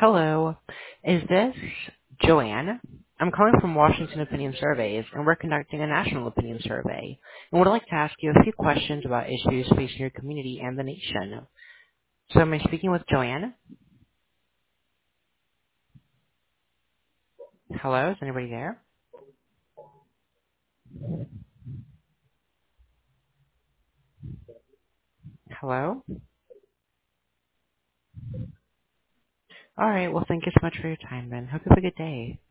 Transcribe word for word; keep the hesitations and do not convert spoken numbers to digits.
Hello. Is this Joanne? I'm calling from Washington Opinion Surveys, and we're conducting a national opinion survey. And would like to ask you a few questions about issues facing your community and the nation. So am I speaking with Joanne? Hello? Is anybody there? Hello? All right. Well, thank you so much for your time, then. Hope you have a good day.